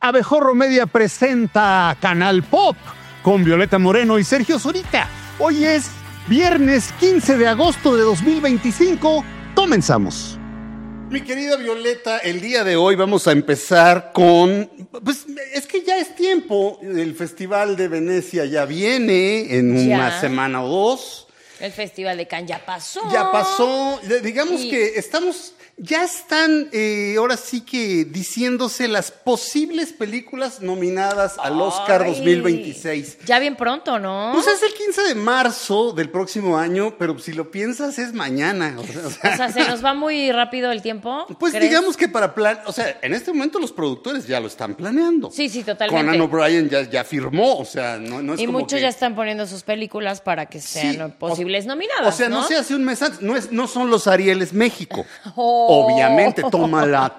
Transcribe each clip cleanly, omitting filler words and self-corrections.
Abejorro Media presenta Canal Pop con Violeta Moreno y Sergio Zurita. Hoy es viernes 15 de agosto de 2025. Comenzamos. Mi querida Violeta, el día de hoy vamos a empezar con... Pues es que ya es tiempo. El Festival de Venecia ya viene en una semana o dos. El Festival de Cannes ya pasó. Ya pasó. Digamos que estamos... Ya están, ahora sí que diciéndose las posibles películas nominadas al Oscar 2026. Ya bien pronto, ¿no? Pues es el 15 de marzo del próximo año, pero si lo piensas es mañana. O sea, ¿se nos va muy rápido el tiempo? Pues ¿crees? digamos que o sea, en este momento los productores ya lo están planeando. Sí, totalmente. Conan O'Brien ya firmó, o sea, no es y como muchos que... ya están poniendo sus películas para que sean posibles nominadas, O sea, no se hace un mes antes, no son los Arieles México. Oh. Obviamente, tómala.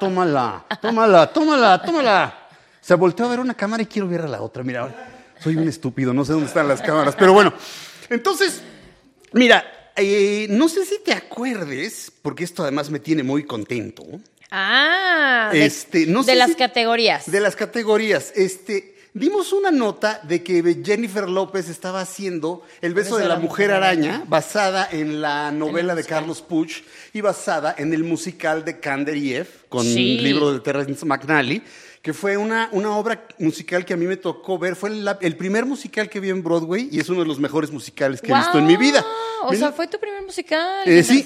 Se volteó a ver una cámara y quiero ver a la otra. Mira, ahora soy un estúpido, no sé dónde están las cámaras, pero bueno. Entonces, mira, no sé si te acuerdes, porque esto además me tiene muy contento. De las categorías. De las categorías. Dimos una nota de que Jennifer López estaba haciendo El beso de la mujer araña, basada en la novela de Carlos Puig y basada en el musical de Kanderiev, con el libro de Terrence McNally, que fue una obra musical que a mí me tocó ver. Fue el primer musical que vi en Broadway y es uno de los mejores musicales que he visto en mi vida. O sea, fue tu primer musical. Sí,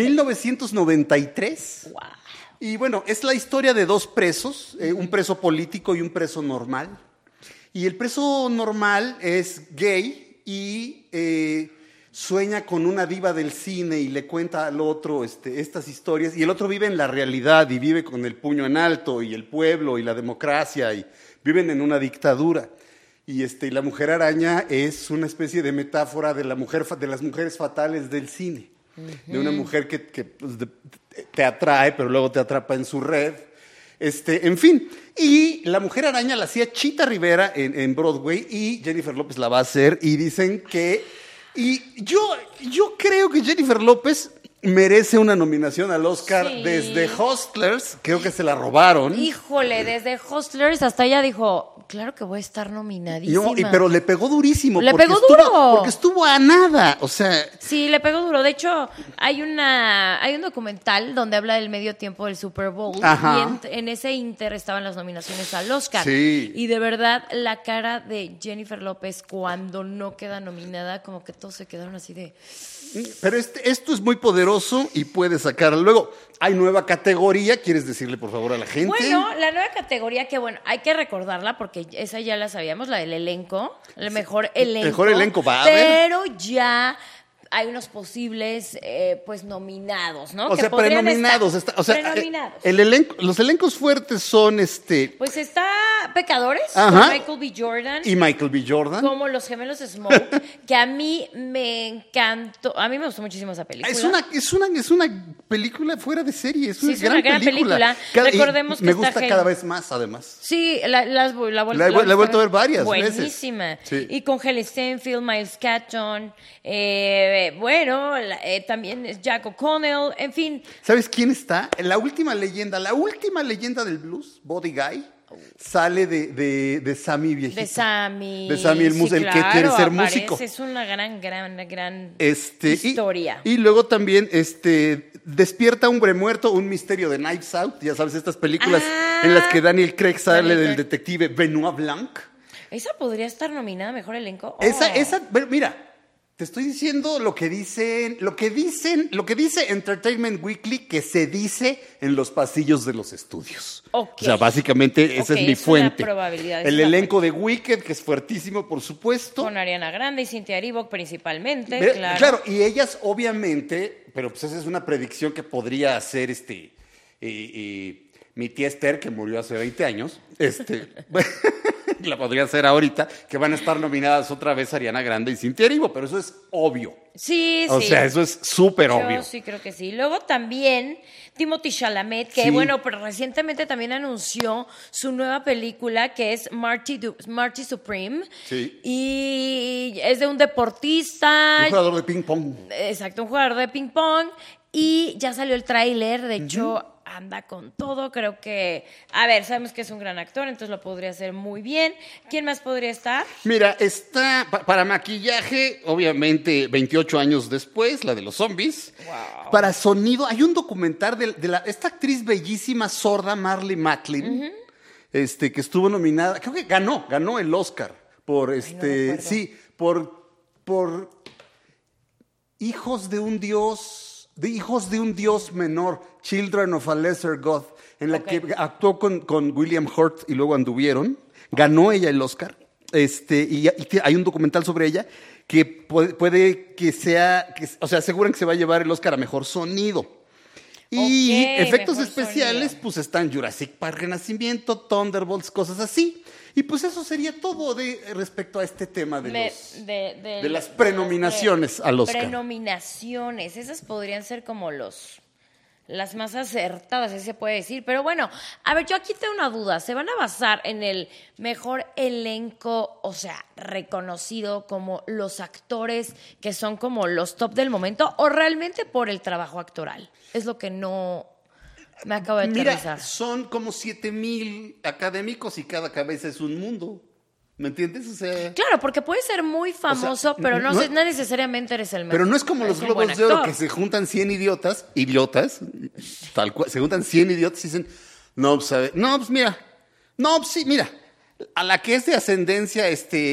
1993. Wow. Y bueno, es la historia de dos presos, un preso político y un preso normal. Y el preso normal es gay y sueña con una diva del cine y le cuenta al otro estas historias. Y el otro vive en la realidad y vive con el puño en alto y el pueblo y la democracia y viven en una dictadura. Y la mujer araña es una especie de metáfora de las mujeres fatales del cine. Uh-huh. De una mujer que pues, te atrae, pero luego te atrapa en su red. En fin, y la Mujer Araña la hacía Chita Rivera en Broadway y Jennifer López la va a hacer y dicen que... Y yo creo que Jennifer López merece una nominación al Oscar desde Hustlers, creo que se la robaron. Híjole, desde Hustlers hasta ella dijo, claro que voy a estar nominadísima. Pero le pegó durísimo. Porque estuvo a nada, o sea... Sí, le pegó duro. De hecho, hay un documental donde habla del medio tiempo del Super Bowl. Ajá. Y en ese inter estaban las nominaciones al Oscar. Sí. Y de verdad, la cara de Jennifer López cuando no queda nominada, como que todos se quedaron así de... Pero esto es muy poderoso y puede sacarlo. Luego, hay nueva categoría. ¿Quieres decirle, por favor, a la gente? Bueno, la nueva categoría que, hay que recordarla porque esa ya la sabíamos, la del elenco. El mejor elenco. Mejor elenco, va a Pero ya hay unos posibles, nominados, ¿no? O sea, prenominados. Prenominados. Los elencos fuertes son Pues está Pecadores, ajá, con Michael B. Jordan. Y Michael B. Jordan. Como Los Gemelos Smoke, que a mí me encantó. A mí me gustó muchísimo esa película. Es una película fuera de serie. Es una gran película. Recordemos que me gusta cada vez más, además. Sí, la he vuelto a ver varias veces. Buenísima. Sí. Y con Hailee Steinfeld, Miles Catton, también es Jack O'Connell, en fin. ¿Sabes quién está? La última leyenda del blues, Buddy Guy, sale de Sammy viejito. De Sammy, el que quiere ser músico. Es una gran historia. Y luego también Despierta Hombre Muerto, un misterio de Knives Out. Ya sabes, estas películas en las que Daniel Craig sale del detective Benoit Blanc. ¿Esa podría estar nominada a Mejor Elenco? Esa, mira, te estoy diciendo lo que dice Entertainment Weekly, que se dice en los pasillos de los estudios. Okay. O sea, básicamente esa es mi fuente. Una probabilidad. El elenco de Wicked, que es fuertísimo, por supuesto. Con Ariana Grande y Cynthia Erivo principalmente, claro. Claro, y ellas obviamente, pero pues esa es una predicción que podría hacer mi tía Esther, que murió hace 20 años, la podría hacer ahorita, que van a estar nominadas otra vez Ariana Grande y Cynthia Erivo, pero eso es obvio. Sí. O sea, eso es súper obvio. Yo sí creo que sí. Luego también Timothée Chalamet, que pero recientemente también anunció su nueva película, que es Marty Supreme. Sí. Y es de un deportista. Un jugador de ping pong. Exacto, un jugador de ping pong. Y ya salió el tráiler, de hecho... anda con todo. Creo que, a ver, sabemos que es un gran actor, entonces lo podría hacer muy bien. ¿Quién más podría estar? Mira, está para maquillaje, obviamente 28 años después, la de los zombies. Wow. Para sonido, hay un documental de esta actriz bellísima sorda, Marlee Matlin, que estuvo nominada, creo que ganó el Oscar por por Hijos de un Dios menor, Children of a Lesser God, en la que actuó con William Hurt y luego anduvieron. Ganó ella el Oscar. Y hay un documental sobre ella que puede que sea, o sea, aseguran que se va a llevar el Oscar a mejor sonido. Y efectos especiales, sonido. Pues están Jurassic Park Renacimiento, Thunderbolts, cosas así. Y pues eso sería todo respecto a este tema de las prenominaciones al Oscar. Prenominaciones, esas podrían ser como las más acertadas, así se puede decir. Pero bueno, a ver, yo aquí tengo una duda. ¿Se van a basar en el mejor elenco, o sea, reconocido como los actores que son como los top del momento, o realmente por el trabajo actoral? Es lo que no me acabo de aterrizar. Mira, son como 7,000 académicos y cada cabeza es un mundo. ¿Me entiendes? O sea, claro, porque puedes ser muy famoso, pero no necesariamente eres el mejor. Pero no es como los Globos de Oro, que se juntan 100 idiotas, tal cual, se juntan 100 idiotas y dicen, mira, a la que es de ascendencia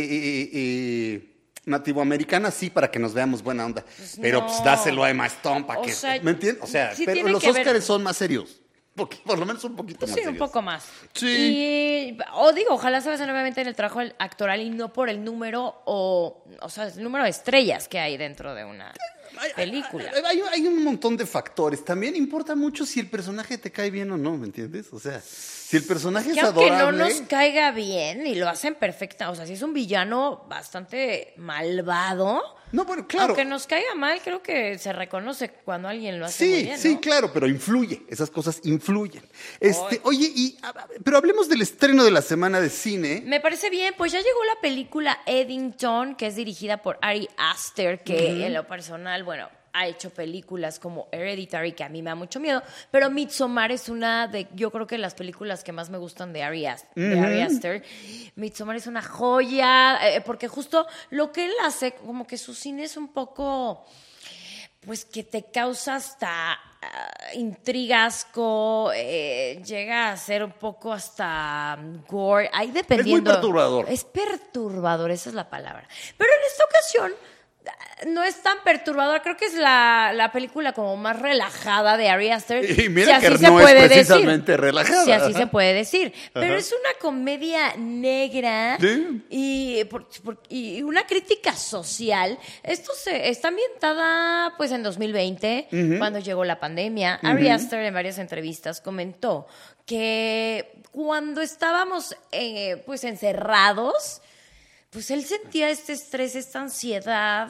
nativoamericana, sí, para que nos veamos buena onda. Pues pero no. Pues dáselo a Emma Stone para que, ¿me entiendes? O sea, sí, pero los Óscares son más serios. Por lo menos un poquito más. Sí, un poco más. Sí. Ojalá se basen obviamente en el trabajo actoral y no por el número o sea, el número de estrellas que hay dentro de una película. Hay un montón de factores. También importa mucho si el personaje te cae bien o no, ¿me entiendes? O sea, si el personaje es adorable. Aunque no nos caiga bien y lo hacen perfecta, o sea, si es un villano bastante malvado. No, bueno, claro. Aunque nos caiga mal, creo que se reconoce cuando alguien lo hace muy bien, ¿no? Sí, claro, pero influye. Esas cosas influyen. Oye, pero hablemos del estreno de la semana de cine. Me parece bien, pues ya llegó la película Eddington, que es dirigida por Ari Aster, que en lo personal, bueno, ha hecho películas como Hereditary, que a mí me da mucho miedo, pero Midsommar es una de, yo creo que las películas que más me gustan de Ari Aster. Midsommar es una joya, porque justo lo que él hace, como que su cine es un poco, pues que te causa hasta intriga, asco, llega a ser un poco hasta gore, ahí dependiendo. Es muy perturbador. Es perturbador, esa es la palabra. Pero en esta ocasión no es tan perturbadora, creo que es la película como más relajada de Ari Aster. Y mira si que así no se puede es precisamente decir. relajada. Si así se puede decir. Pero es una comedia negra y una crítica social. Esto está ambientada pues en 2020, cuando llegó la pandemia. Ari Aster en varias entrevistas comentó que cuando estábamos pues encerrados, pues él sentía este estrés, esta ansiedad,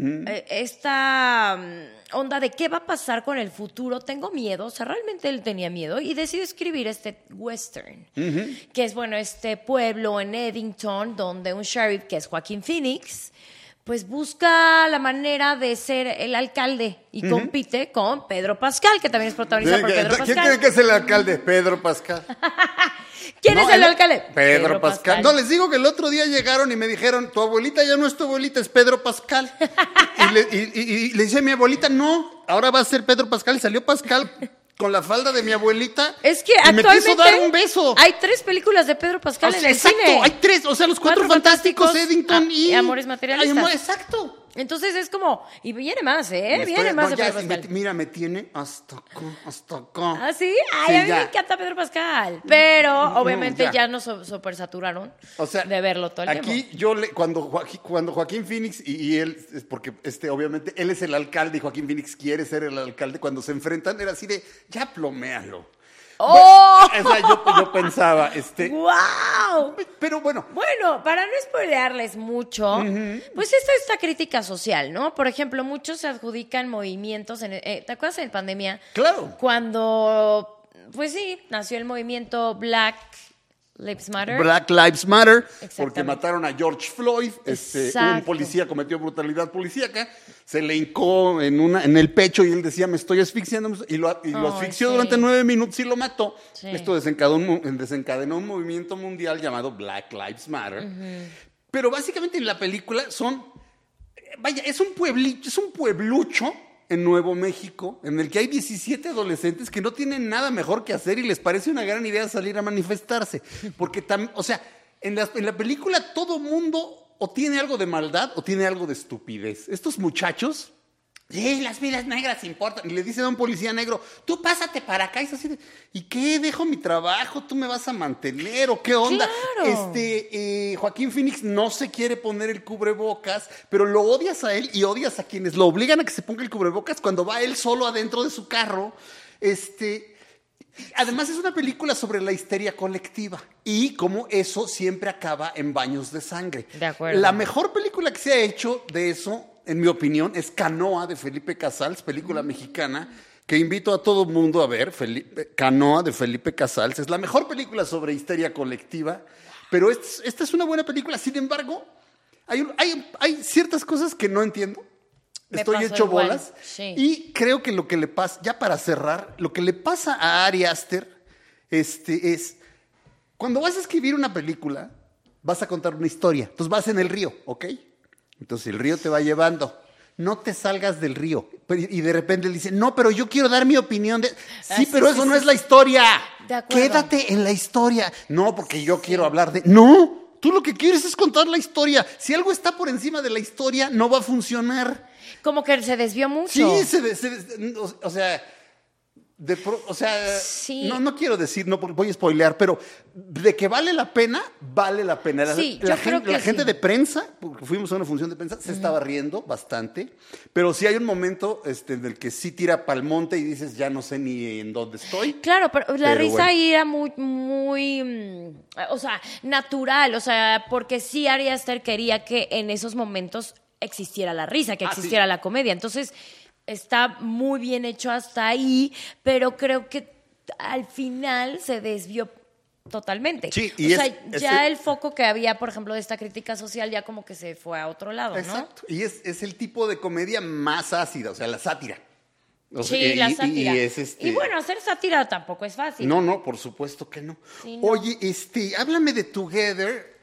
esta onda de qué va a pasar con el futuro. Tengo miedo, o sea, realmente él tenía miedo y decidió escribir este western, que es, bueno, este pueblo en Eddington, donde un sheriff, que es Joaquin Phoenix, pues busca la manera de ser el alcalde y compite con Pedro Pascal, que también es protagonizado por Pedro Pascal. ¿Quién cree que es el alcalde? Pedro Pascal. ¿Quién es el alcalde? Pedro Pascal. No, les digo que el otro día llegaron y me dijeron, tu abuelita ya no es tu abuelita, es Pedro Pascal. y le dice a mi abuelita, no, ahora va a ser Pedro Pascal. Y salió Pascal con la falda de mi abuelita. Es que y actualmente me quiso dar un beso. Hay 3 películas de Pedro Pascal en el exacto, cine. Hay 3, o sea, los Cuatro Fantásticos, Eddington y Amores Materialistas. Exacto. Entonces es como, y viene más, viene más de Pedro Pascal. Mira, me tiene hasta acá. ¿Ah, sí? Ay, a mí me encanta Pedro Pascal. Pero obviamente ya nos supersaturaron de verlo todo el tiempo. Aquí cuando Joaquín Phoenix y él, porque obviamente él es el alcalde y Joaquín Phoenix quiere ser el alcalde, cuando se enfrentan era así de, ya ploméalo. ¡Oh! Yo pensaba, ¡Wow! Pero bueno. Bueno, para no spoilearles mucho, pues esta crítica social, ¿no? Por ejemplo, muchos se adjudican movimientos, ¿te acuerdas en pandemia? Claro. Cuando, pues sí, nació el movimiento Black Lives Matter. Black Lives Matter, porque mataron a George Floyd, un policía cometió brutalidad policíaca, se le hincó en el pecho y él decía, me estoy asfixiando, y lo asfixió durante 9 minutos y lo mató. Sí. Esto desencadenó un movimiento mundial llamado Black Lives Matter. Pero básicamente en la película es un pueblucho en Nuevo México, en el que hay 17 adolescentes que no tienen nada mejor que hacer y les parece una gran idea salir a manifestarse. Porque, en la película todo mundo o tiene algo de maldad o tiene algo de estupidez. Estos muchachos, las vidas negras importan. Y le dicen a un policía negro, tú pásate para acá. Y es así de, ¿y qué? ¿Dejo mi trabajo? ¿Tú me vas a mantener? ¿O qué onda? Claro. Joaquín Phoenix no se quiere poner el cubrebocas, pero lo odias a él y odias a quienes lo obligan a que se ponga el cubrebocas cuando va él solo adentro de su carro. Además es una película sobre la histeria colectiva y cómo eso siempre acaba en baños de sangre. De acuerdo. La mejor película que se ha hecho de eso, en mi opinión, es Canoa de Felipe Casals, película mexicana que invito a todo el mundo a ver. Canoa de Felipe Casals es la mejor película sobre histeria colectiva, pero esta es una buena película. Sin embargo, hay ciertas cosas que no entiendo. Estoy hecho igual. Bolas. Sí. Y creo que lo que le pasa, ya para cerrar, lo que le pasa a Ari Aster es, cuando vas a escribir una película, vas a contar una historia. Entonces vas en el río, ¿ok? Entonces el río te va llevando. No te salgas del río. Y de repente le dice, no, pero yo quiero dar mi opinión. Sí, pero eso no es la historia. De acuerdo. Quédate en la historia. No, porque yo quiero hablar de... No, tú lo que quieres es contar la historia. Si algo está por encima de la historia, no va a funcionar. Como que se desvió mucho. Sí, sí. No quiero decir, no voy a spoilear, pero de que vale la pena, vale la pena. Sí, la gente de prensa, porque fuimos a una función de prensa, se estaba riendo bastante, pero sí hay un momento en el que sí tira pa'l monte y dices, ya no sé ni en dónde estoy. Claro, pero la risa ahí era muy, natural, porque sí Ari Aster quería que en esos momentos existiera la risa, que existiera la comedia. Entonces, está muy bien hecho hasta ahí, pero creo que al final se desvió totalmente. Sí, y el foco que había, por ejemplo, de esta crítica social ya como que se fue a otro lado, ¿no? Exacto. Y es el tipo de comedia más ácida, o sea, la sátira. La sátira. Y bueno, hacer sátira tampoco es fácil. No, por supuesto que no. Sí, no. Oye, háblame de Together.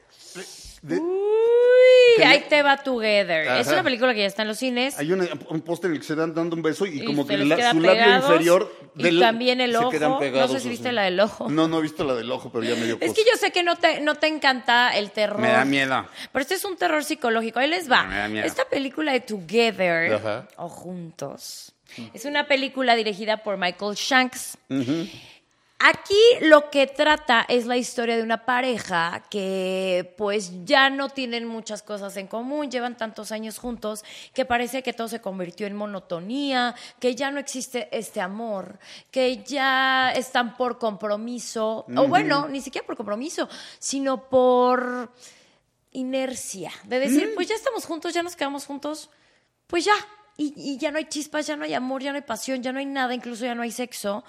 Ahí te va Together. Ajá. Es una película que ya está en los cines. Hay un póster en el que se dan dando un beso y como que su labio inferior y también el ojo. No sé si viste la del ojo. No he visto la del ojo, pero ya me dio cosa. Es que yo sé que no te encanta el terror. Me da miedo. Pero este es un terror psicológico. Ahí les va. Me da miedo. Esta película de Together, o Juntos, es una película dirigida por Michael Shanks. Aquí lo que trata es la historia de una pareja que pues ya no tienen muchas cosas en común, llevan tantos años juntos que parece que todo se convirtió en monotonía, que ya no existe este amor, que ya están por compromiso, o bueno, ni siquiera por compromiso, sino por inercia, de decir, pues ya estamos juntos, ya nos quedamos juntos, pues ya, y ya no hay chispas, ya no hay amor, ya no hay pasión, ya no hay nada, incluso ya no hay sexo.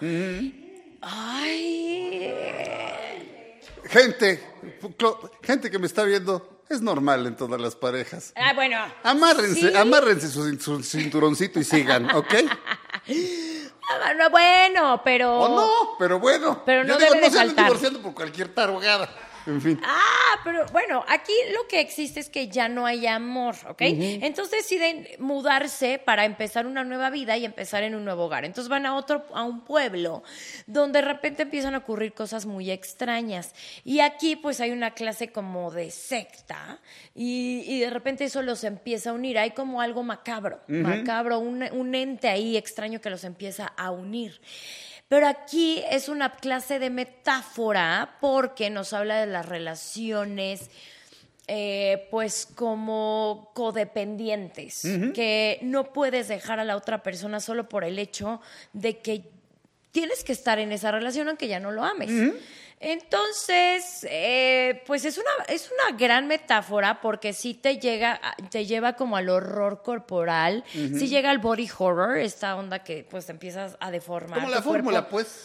Ay. Gente que me está viendo, es normal en todas las parejas. Bueno. Amárrense su cinturoncito y sigan, ¿ok? Bueno, pero... O no, pero bueno. Pero no debe de faltar. No se anden divorciando por cualquier tarugada. En fin. Pero bueno, aquí lo que existe es que ya no hay amor, ¿ok? Entonces deciden mudarse para empezar una nueva vida y empezar en un nuevo hogar. Entonces van a un pueblo donde de repente empiezan a ocurrir cosas muy extrañas. Y aquí pues hay una clase como de secta y de repente eso los empieza a unir. Hay como algo macabro, un ente ahí extraño que los empieza a unir. Pero aquí es una clase de metáfora porque nos habla de las relaciones pues como codependientes, que no puedes dejar a la otra persona solo por el hecho de que tienes que estar en esa relación aunque ya no lo ames. Entonces, pues es una gran metáfora porque sí te lleva como al horror corporal, sí llega al body horror, esta onda que pues te empiezas a deformar. Como la fórmula, pues.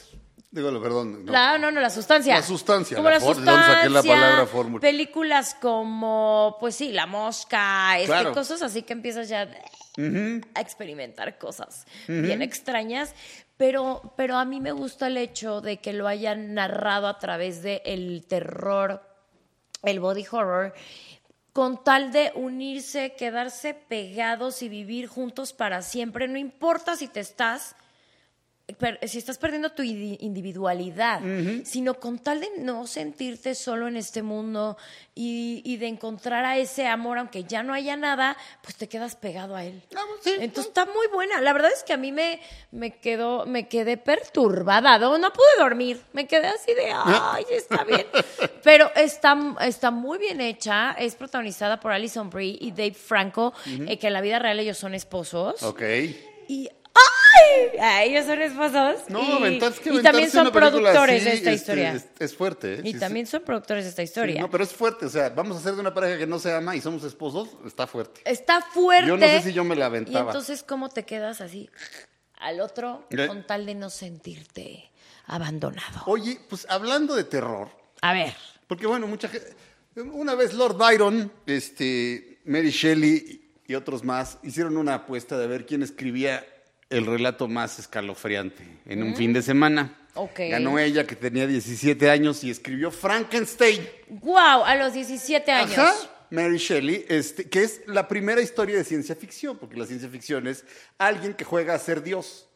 Digo, perdón. La sustancia. La sustancia. Como la ¿De dónde saqué la palabra fórmula? Películas como, pues sí, La Mosca, Claro. cosas así que empiezas ya a experimentar cosas bien extrañas. Pero a mí me gusta el hecho de que lo hayan narrado a través del terror, el body horror, con tal de unirse, quedarse pegados y vivir juntos para siempre. No importa si estás perdiendo tu individualidad, sino con tal de no sentirte solo en este mundo y de encontrar a ese amor, aunque ya no haya nada, pues te quedas pegado a él. Entonces está muy buena. La verdad es que a mí me quedé perturbada. No pude dormir. Me quedé así de, ay, está bien. Pero está muy bien hecha. Es protagonizada por Alison Brie y Dave Franco, que en la vida real ellos son esposos. Ok. Y ellos son esposos. No, y también son productores de esta historia. Es fuerte, ¿eh? Y también son productores de esta historia. Sí, no, pero es fuerte. O sea, vamos a ser de una pareja que no se ama y somos esposos. Está fuerte. Está fuerte. Yo no sé si yo me la aventaba. Y entonces, ¿cómo te quedas así al otro con tal de no sentirte abandonado? Oye, pues hablando de terror. A ver. Porque bueno, mucha gente. Una vez Lord Byron, Mary Shelley y otros más hicieron una apuesta de ver quién escribía el relato más escalofriante en un fin de semana. Okay. Ganó ella, que tenía 17 años, y escribió Frankenstein. ¡Wow! A los 17 años. Ajá. Mary Shelley, que es la primera historia de ciencia ficción, porque la ciencia ficción es alguien que juega a ser Dios.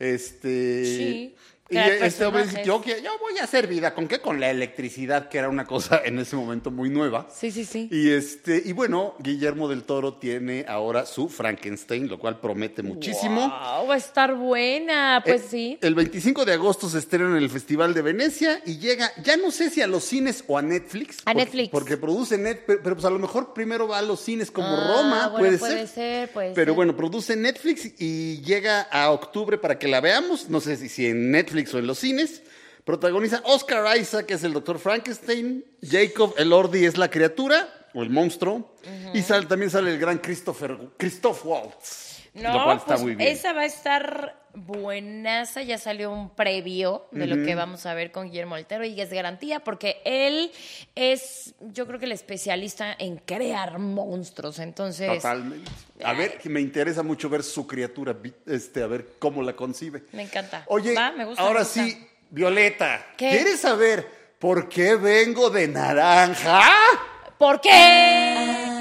Sí. Y este hombre dice, yo voy a hacer vida. ¿Con qué? Con la electricidad, que era una cosa en ese momento muy nueva. Sí. Y bueno, Guillermo del Toro tiene ahora su Frankenstein, lo cual promete muchísimo. Wow, va a estar buena, pues sí. El 25 de agosto se estrena en el Festival de Venecia y llega, ya no sé si a los cines o a Netflix. Porque produce pero pues a lo mejor primero va a los cines como Roma, bueno, puede ser. Pero bueno, produce Netflix y llega a octubre para que la veamos. No sé si en Netflix o en los cines. Protagoniza Oscar Isaac, que es el Dr. Frankenstein. Jacob Elordi es la criatura o el monstruo. Y también sale el gran Christoph Waltz. Lo cual está muy bien. Esa va a estar buenaza. Ya salió un previo de lo que vamos a ver con Guillermo del Toro y es garantía porque él es, yo creo que el especialista en crear monstruos. Entonces, totalmente. A ver, me interesa mucho ver su criatura, a ver cómo la concibe. Me encanta. Oye, me gusta, ahora sí, Violeta, ¿qué? ¿Quieres saber por qué vengo de naranja? ¿Por qué?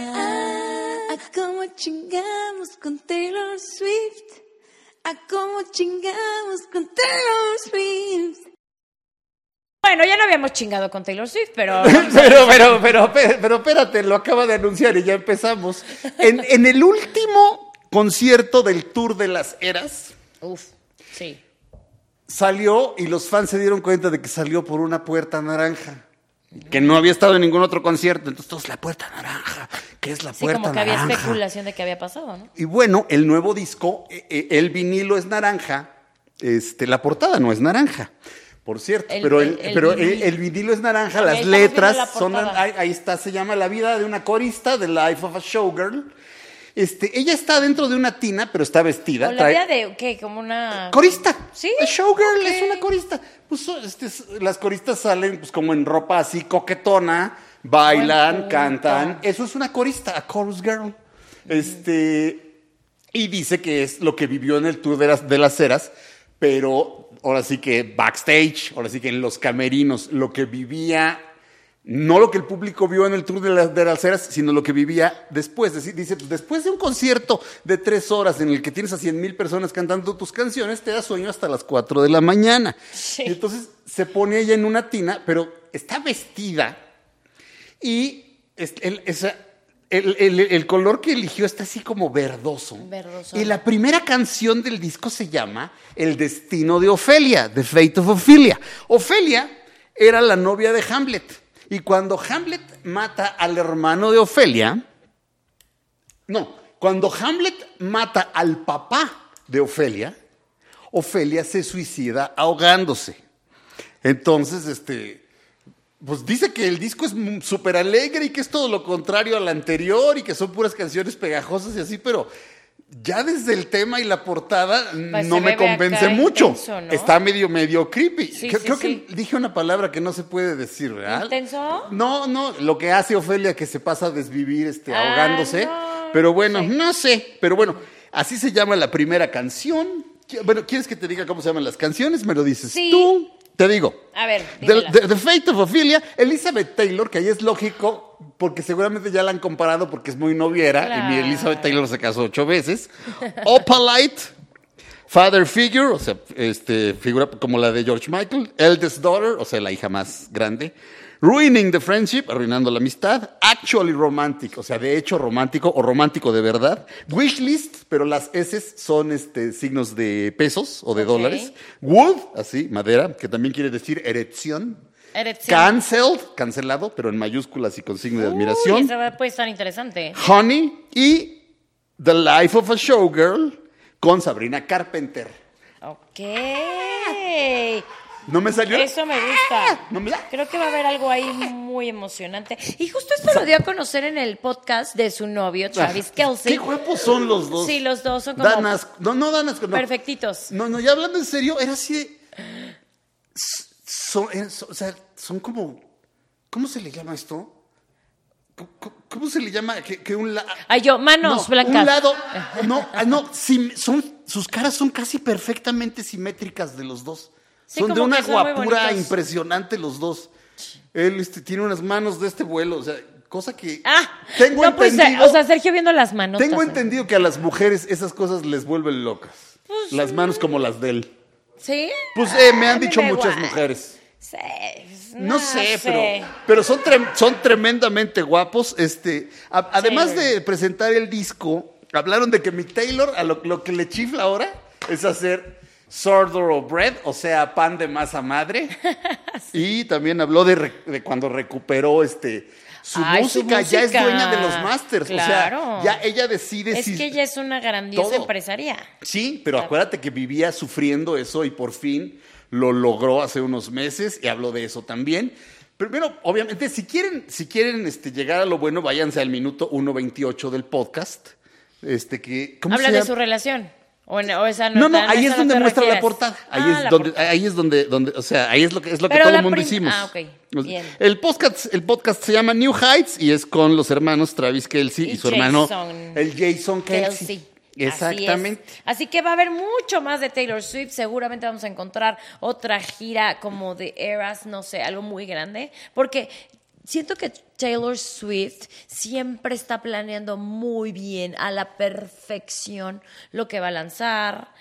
¿Cómo chingamos con Taylor Swift? ¿Cómo chingamos con Taylor Swift? Bueno, ya no habíamos chingado con Taylor Swift, pero... pero espérate, lo acaba de anunciar y ya empezamos. En el último concierto del Tour de las Eras... Sí. Salió y los fans se dieron cuenta de que salió por una puerta naranja. Que no había estado en ningún otro concierto. Entonces todos, la puerta naranja. ¿Qué es la puerta naranja? Sí, como que había especulación de que había pasado, ¿no? Y bueno, el nuevo disco, el vinilo es naranja. La portada no es naranja, por cierto. Pero el vinilo es naranja, las letras son... Ahí está, se llama La vida de una corista, The Life of a Showgirl. Ella está dentro de una tina, pero está vestida. ¿O la vida de qué? Como una... Corista. ¿Sí? A showgirl es una corista. Pues las coristas salen pues como en ropa así coquetona, bailan, cantan. Eso es una corista, a chorus girl. Y dice que es lo que vivió en el Tour de las Eras, pero ahora sí que backstage, ahora sí que en los camerinos, lo que vivía... No lo que el público vio en el Tour de las Eras, sino lo que vivía después. Dice, pues después de un concierto de 3 horas en el que tienes a 100,000 personas cantando tus canciones, te da sueño hasta las 4 de la mañana. Sí. Y entonces se pone ella en una tina, pero está vestida y el color que eligió está así como verdoso. Y la primera canción del disco se llama El destino de Ofelia, The Fate of Ophelia. Ofelia era la novia de Hamlet. Y cuando Hamlet mata al hermano de Ofelia, cuando Hamlet mata al papá de Ofelia, Ofelia se suicida ahogándose. Entonces, pues dice que el disco es súper alegre y que es todo lo contrario al anterior y que son puras canciones pegajosas y así, pero ya desde el tema y la portada Pues no se me ve convence acá mucho. intenso, ¿no? Está medio creepy. Sí, Creo sí. que dije una palabra que no se puede decir, ¿real? ¿Intenso? No, lo que hace Ofelia que se pasa a desvivir ahogándose. No, pero bueno, sí. no sé. Pero bueno, así se llama la primera canción. Bueno, ¿quieres que te diga cómo se llaman las canciones? Me lo dices Sí. tú. Te digo. A ver, dímela. The Fate of Ophelia, Elizabeth Taylor, que ahí es lógico, porque seguramente ya la han comparado porque es muy noviera, y mi Claro. Elizabeth Taylor se casó 8 veces. Opalite, Father Figure, o sea, figura como la de George Michael. Eldest Daughter, o sea, la hija más grande. Ruining the Friendship, arruinando la amistad. Actually Romantic, o sea, de hecho romántico o romántico de verdad. Wishlist, pero las S son signos de pesos o de dólares. Wood, así, madera, que también quiere decir erección. Cancelled, cancelado, pero en mayúsculas y con signo de admiración. Esa puede estar interesante. Honey y The Life of a Showgirl con Sabrina Carpenter. Ok. ¿No me salió? Eso me gusta. ¿No me da? Creo que va a haber algo ahí muy emocionante. Y justo esto lo dio a conocer en el podcast de su novio, Travis Kelce. Qué guapos son los dos. Sí, los dos son como Dan asco. No dan asco, no. perfectitos. No, ya hablando en serio, era así de... o sea, son como... ¿Cómo se le llama esto? ¿Cómo se le llama? Que un lado... Ay, manos blancas. Un lado... sus caras son casi perfectamente simétricas de los dos. Sí, son de como una que son muy guapura bonitos. impresionante los dos. Él tiene unas manos de este vuelo, o sea, cosa que... Tengo entendido, o sea, Sergio viendo las manos. Tengo entendido que a las mujeres esas cosas les vuelven locas. Pues, las manos como las de él. ¿Sí? Pues me han A mí dicho me da muchas igual. mujeres. Sí, No sé, pero son tremendamente guapos. Además de presentar el disco, hablaron de que mi Taylor, a lo que le chifla ahora, es hacer sourdough bread, o sea, pan de masa madre. Sí. Y también habló de cuando recuperó su música, ya es dueña de los masters. Claro. O sea, ya ella decide Es que ella es una grandiosa todo. empresaria. Sí, pero acuérdate que vivía sufriendo eso y por fin lo logró hace unos meses y habló de eso también. Primero, obviamente, si quieren llegar a lo bueno, váyanse al minuto 1:28 del podcast. ¿Cómo Habla se de llama? su relación. O esa No, a ahí esa es donde te muestra la refieres. portada. Ahí es donde, o sea, ahí es lo que Pero todo el la mundo hicimos. ok. Bien. El podcast se llama New Heights y es con los hermanos Travis Kelce y su hermano, el Jason Kelce. Exactamente. Así que va a haber mucho más de Taylor Swift. Seguramente vamos a encontrar otra gira como de Eras, no sé, algo muy grande. Porque siento que Taylor Swift siempre está planeando muy bien, a la perfección, lo que va a lanzar,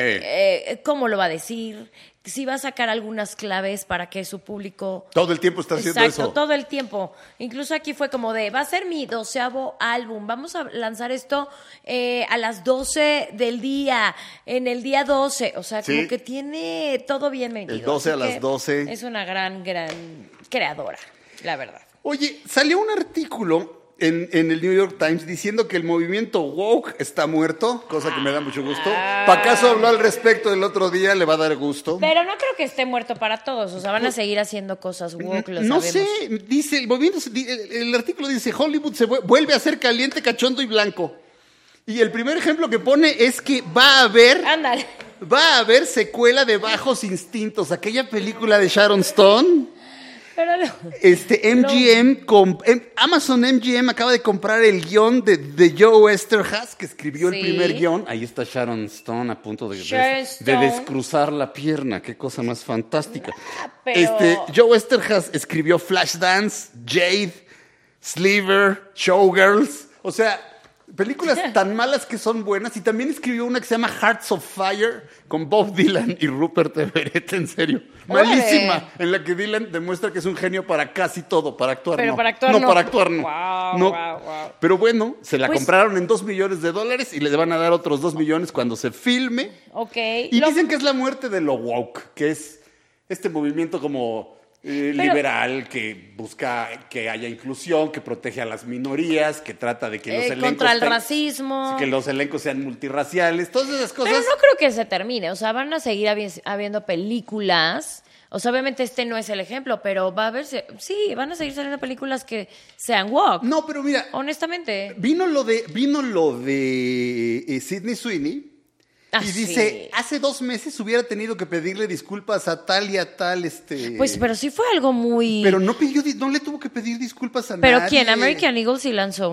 cómo lo va a decir, si va a sacar algunas claves para que su público... Todo el tiempo está haciendo Exacto, eso. todo el tiempo. Incluso aquí fue como va a ser mi 12º álbum, vamos a lanzar esto a las 12 del día, en el día 12. O sea, como que tiene todo bien medido. El 12 a las 12. Es una gran creadora, la verdad. Oye, salió un artículo en el New York Times diciendo que el movimiento woke está muerto, cosa que me da mucho gusto. Pacaso habló al respecto el otro día, le va a dar gusto. Pero no creo que esté muerto para todos, o sea, van a seguir haciendo cosas woke, lo No sabemos. sé, dice, el artículo dice, Hollywood se vuelve a ser caliente, cachondo y blanco. Y el primer ejemplo que pone es que va a haber secuela de Bajos Instintos, aquella película de Sharon Stone. Pero no. Amazon MGM acaba de comprar el guión de Joe Esterhaz, que escribió el primer guión. Ahí está Sharon Stone a punto de descruzar la pierna. Qué cosa más fantástica. Pero... Joe Esterhaz escribió Flashdance, Jade, Sliver, Showgirls. O sea, películas tan malas que son buenas. Y también escribió una que se llama Hearts of Fire con Bob Dylan y Rupert Everett, en serio. Malísima, en la que Dylan demuestra que es un genio para casi todo, para actuar Pero no. para actuar no. Para actuar no. Wow. Pero bueno, se la compraron en $2 millones y le van a dar otros 2 millones cuando se filme. Ok. Y dicen que es la muerte de lo woke, que es este movimiento como liberal que busca que haya inclusión, que protege a las minorías, que trata de que los elencos contra el racismo, que los elencos sean multirraciales, todas esas cosas. Pero no creo que se termine, o sea, van a seguir habiendo películas. O sea, obviamente este no es el ejemplo, pero va a verse... Sí, van a seguir saliendo películas que sean woke. No, pero mira... Honestamente. Vino lo de Sydney Sweeney y dice, sí. hace 2 meses hubiera tenido que pedirle disculpas a tal y a tal, Pues, pero sí fue algo muy... Pero no le tuvo que pedir disculpas a ¿Pero nadie. quién? American Eagle sí lanzó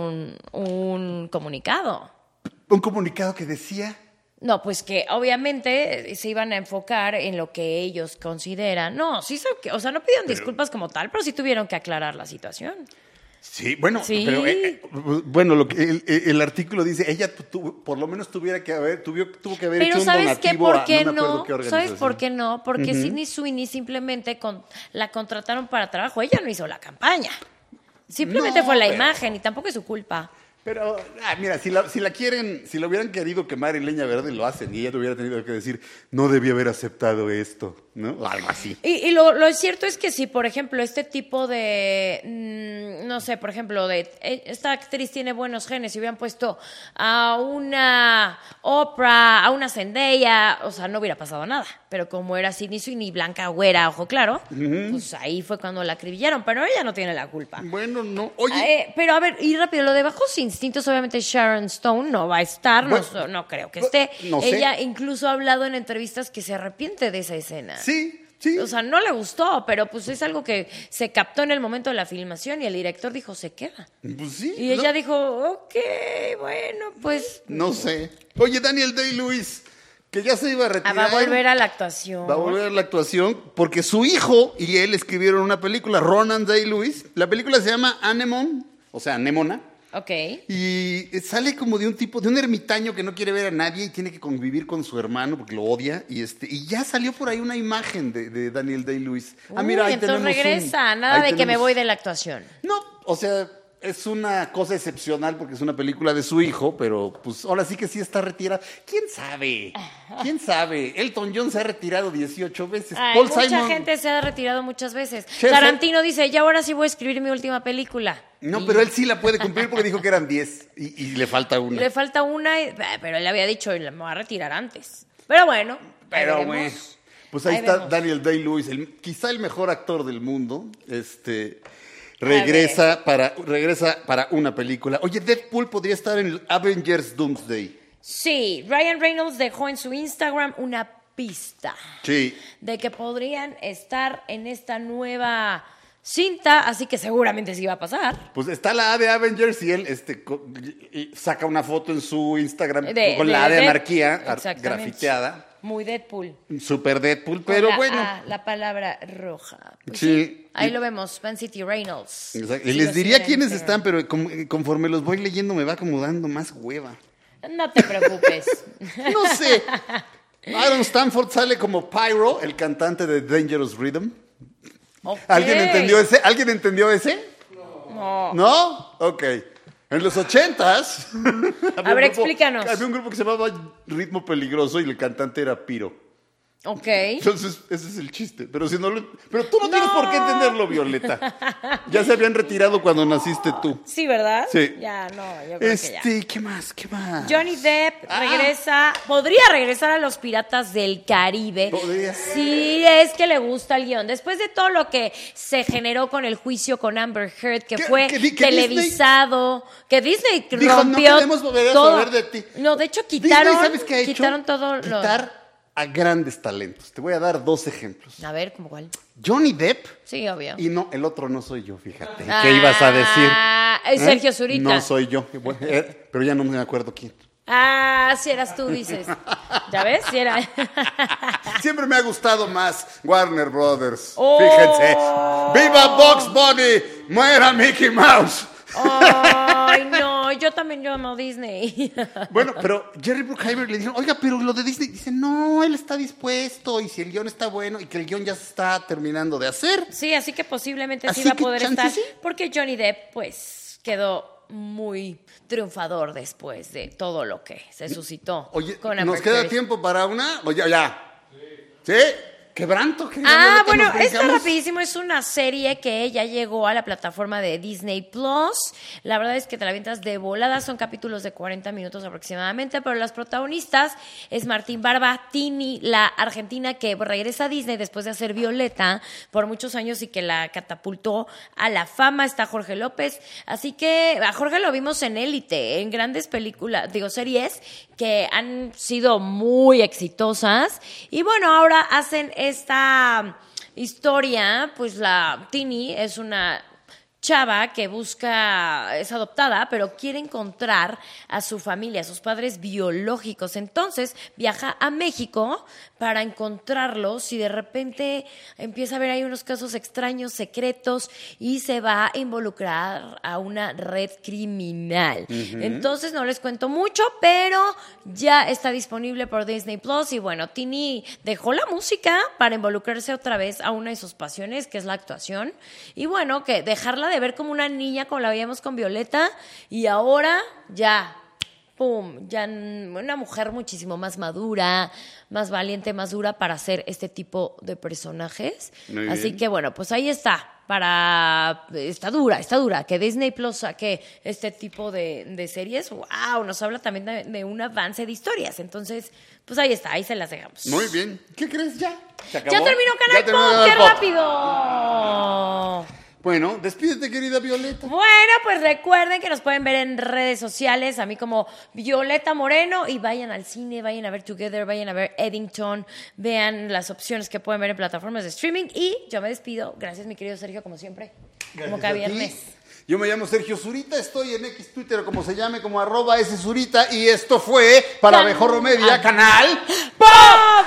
un comunicado. Un comunicado que decía... No, pues que obviamente se iban a enfocar en lo que ellos consideran. No, sí, o sea, no pidieron disculpas como tal, pero sí tuvieron que aclarar la situación. Sí, bueno, Sí. pero bueno, lo que el artículo dice, ella por lo menos tuvo que haber Pero hecho un ¿sabes qué? donativo ¿Por qué no me acuerdo no? qué organización. ¿Sabes por qué no? Porque Sydney Sweeney simplemente la contrataron para trabajo. Ella no hizo la campaña. Simplemente No, fue la pero- imagen y tampoco es su culpa. Pero, mira, si la hubieran querido quemar en leña verde, lo hacen. Y ella hubiera tenido que decir, no debía haber aceptado esto, ¿no? O algo así. Y lo cierto es que si, por ejemplo, este tipo de, no sé, por ejemplo, esta actriz tiene buenos genes y hubieran puesto a una Oprah, a una Zendaya, o sea, no hubiera pasado nada. Pero como era Sydney Sweeney, blanca, güera, ojo claro, pues ahí fue cuando la acribillaron. Pero ella no tiene la culpa. Bueno, no. Oye, Pero a ver, y rápido, lo de Bajos Instintos, obviamente Sharon Stone no va a estar, no creo que esté. no sé. Ella incluso ha hablado en entrevistas que se arrepiente de esa escena. sí. O sea, no le gustó, pero pues es algo que se captó en el momento de la filmación y el director dijo, se queda. Pues sí. Y ella dijo, ok, bueno, pues... No sé. Oye, Daniel Day-Lewis, que ya se iba a retirar. va a volver a la actuación. Va a volver a la actuación porque su hijo y él escribieron una película, Ronan Day-Lewis. La película se llama Anemone, o sea, Anémona. Ok. Y sale como de un ermitaño que no quiere ver a nadie y tiene que convivir con su hermano porque lo odia. Y ya salió por ahí una imagen de Daniel Day-Lewis. Mira, ahí entonces tenemos regresa, nada de que me voy de la actuación. No, o sea, es una cosa excepcional porque es una película de su hijo, pero pues ahora sí que sí está retirado. ¿Quién sabe? ¿Quién sabe? Elton John se ha retirado 18 veces. Ay, mucha gente se ha retirado muchas veces. Tarantino dice, ya ahora sí voy a escribir mi última película. No, pero él sí la puede cumplir porque dijo que eran 10 y le falta una. Le falta una, pero él había dicho, me va a retirar antes. Pero bueno, ahí Pero veremos. bueno, pues ahí Ahí está vemos. Daniel Day-Lewis, quizá el mejor actor del mundo. Regresa para una película. Oye, Deadpool podría estar en Avengers Doomsday. Sí, Ryan Reynolds dejó en su Instagram una pista Sí. de que podrían estar en esta nueva cinta, así que seguramente sí va a pasar. Pues está la A de Avengers y él y saca una foto en su Instagram con la A de anarquía Exactamente. grafiteada. Muy Deadpool. Super Deadpool, Con pero la bueno. A, la palabra roja. Pues Sí. ahí lo vemos, Van City Reynolds. Exacto. Y Sí, les lo diría siguen quiénes en están, pero conforme los voy leyendo me va como dando más hueva. No te preocupes. No sé. Aaron Stanford sale como Pyro, el cantante de Dangerous Rhythm. Ok. ¿Alguien entendió ese? ¿Alguien entendió ese? No. ¿No? Ok. En los 80s. A ver, explícanos. Había un grupo que se llamaba Ritmo Peligroso y el cantante era Piro. Ok. Entonces, ese es el chiste. Pero si no pero tú no tienes por qué entenderlo, Violeta. Ya se habían retirado cuando naciste tú. Sí, ¿verdad? Sí. Ya, no, yo creo que ya. ¿Qué más? ¿Qué más? Johnny Depp podría regresar a los Piratas del Caribe. Podría. Sí, es que le gusta el guión. Después de todo lo que se generó con el juicio con Amber Heard, que fue que televisado, que Disney Dijo, rompió no queremos volver a todo. saber de ti. No, de hecho Disney, quitaron, ¿sabes qué ha hecho? quitaron todo lo... Quitar a grandes talentos. Te voy a dar 2 ejemplos. A ver, ¿cómo cuál? Johnny Depp Sí, obvio. y no, el otro no soy yo, fíjate. ¿Qué ibas a decir? Sergio Zurita. No soy yo. Bueno, pero ya no me acuerdo quién. Si eras tú, dices. ¿Ya ves? Si era... Siempre me ha gustado más Warner Brothers. Oh. Fíjense. ¡Viva Bugs Bunny! ¡Muera Mickey Mouse! Ay, no, yo amo Disney. Bueno, pero Jerry Bruckheimer le dijeron, oiga, pero lo de Disney, dice, no, él está dispuesto, y si el guión está bueno, y que el guión ya se está terminando de hacer. Sí, así que posiblemente sí Así va a que poder chance estar. sí. Porque Johnny Depp, pues, quedó muy triunfador después de todo lo que se suscitó Oye, con ¿nos Amber queda Heard. tiempo para una? O ya. ¿Sí? Quebranto, querida Bueno, Violeta, está rapidísimo. Es una serie que ya llegó a la plataforma de Disney Plus. La verdad es que te la avientas de volada. Son capítulos de 40 minutos aproximadamente. Pero las protagonistas es Martín Barbatini, la argentina que regresa a Disney después de hacer Violeta por muchos años y que la catapultó a la fama. Está Jorge López. Así que a Jorge lo vimos en Élite, en grandes películas, series que han sido muy exitosas. Y bueno, ahora hacen esta historia, pues la Tini es una chava que es adoptada, pero quiere encontrar a su familia, a sus padres biológicos. Entonces viaja a México para encontrarlos y de repente empieza a ver ahí unos casos extraños, secretos, y se va a involucrar a una red criminal. Entonces no les cuento mucho, pero ya está disponible por Disney Plus. Y bueno, Tini dejó la música para involucrarse otra vez a una de sus pasiones, que es la actuación. Y bueno, que dejarla de ver como una niña como la veíamos con Violeta, y ahora ya, ¡pum!, ya una mujer muchísimo más madura, más valiente, más dura para hacer este tipo de personajes. Así que bueno, pues ahí está. Está dura, que Disney Plus saque este tipo de series. ¡Wow! Nos habla también de un avance de historias. Entonces, pues ahí está, ahí se las dejamos. Muy bien. ¿Qué crees ya? ¿Se acabó? ¡Ya terminó Canal Pop! ¡Qué rápido! Bueno, despídete, querida Violeta. Bueno, pues recuerden que nos pueden ver en redes sociales, a mí como Violeta Moreno, y vayan al cine, vayan a ver Together, vayan a ver Eddington, vean las opciones que pueden ver en plataformas de streaming, y yo me despido. Gracias, mi querido Sergio, como siempre, como cada viernes. Yo me llamo Sergio Zurita, estoy en X Twitter, como se llame, como @szurita, y esto fue para Abejorro Media, Canal Pop.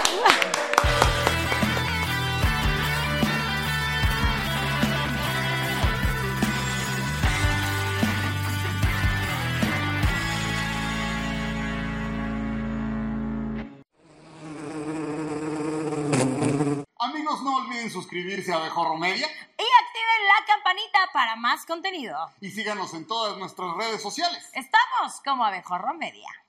Amigos, no olviden suscribirse a Abejorro Media Y activen la campanita para más contenido. y síganos en todas nuestras redes sociales. Estamos como Abejorro Media.